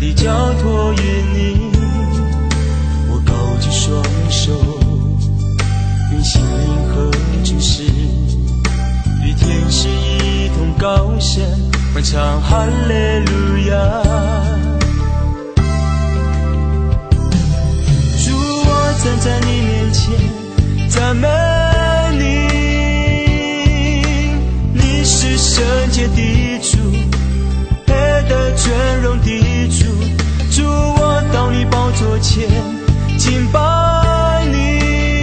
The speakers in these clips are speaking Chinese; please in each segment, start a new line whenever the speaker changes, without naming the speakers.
地交托于你。我高举双手，愿心灵和主事，与天使一同高声欢唱哈利路亚。主，我站在你面前赞美你，你是圣洁的主，配得尊荣的主。主，我到你宝座前敬拜你，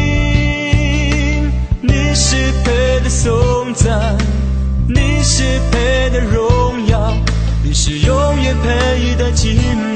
你是配的颂赞，你是配的荣耀，你是永远配的敬